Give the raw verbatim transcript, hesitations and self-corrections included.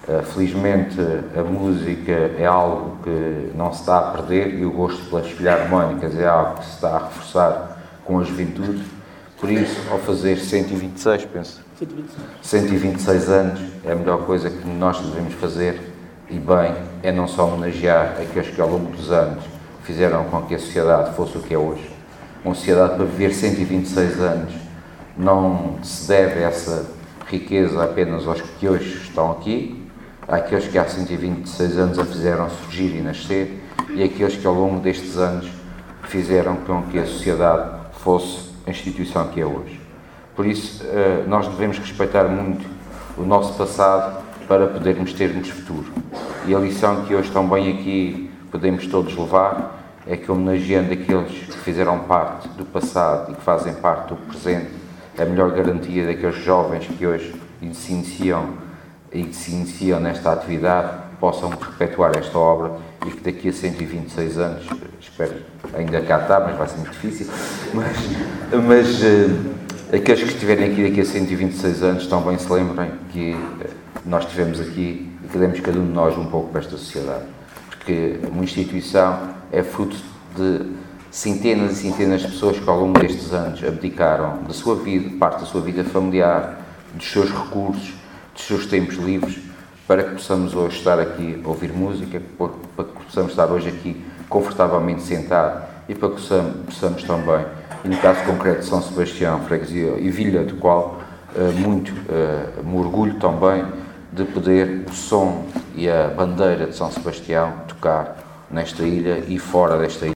Felizmente a música é algo que não se está a perder e o gosto pelas filharmónicas é algo que se está a reforçar com a juventude. Por isso, ao fazer cento e vinte e seis, penso, cento e vinte e seis anos, é a melhor coisa que nós devemos fazer, e bem, é não só homenagear aqueles que ao longo dos anos fizeram com que a sociedade fosse o que é hoje. Uma sociedade, para viver cento e vinte e seis anos, não se deve essa riqueza apenas aos que hoje estão aqui, àqueles que há cento e vinte e seis anos a fizeram surgir e nascer, e aqueles que ao longo destes anos fizeram com que a sociedade fosse a instituição que é hoje. Por isso, nós devemos respeitar muito o nosso passado para podermos termos futuro. E a lição que hoje também aqui podemos todos levar é que, homenageando aqueles que fizeram parte do passado e que fazem parte do presente, a melhor garantia daqueles jovens que hoje se iniciam e que se iniciam nesta atividade possam perpetuar esta obra e que daqui a cento e vinte e seis anos, espero ainda cá estar, mas vai ser muito difícil, mas, mas uh, aqueles que estiverem aqui daqui a cento e vinte e seis anos também se lembrem que uh, nós estivemos aqui e que demos cada um de nós um pouco para esta sociedade, porque uma instituição é fruto de centenas e centenas de pessoas que ao longo destes anos abdicaram da sua vida, parte da sua vida familiar, dos seus recursos, dos seus tempos livres, para que possamos hoje estar aqui a ouvir música, para que possamos estar hoje aqui confortavelmente sentados e para que possamos, possamos também, e no caso concreto de São Sebastião, freguesia e vila, do qual uh, muito uh, me orgulho também de poder o som e a bandeira de São Sebastião tocar nesta ilha e fora desta ilha.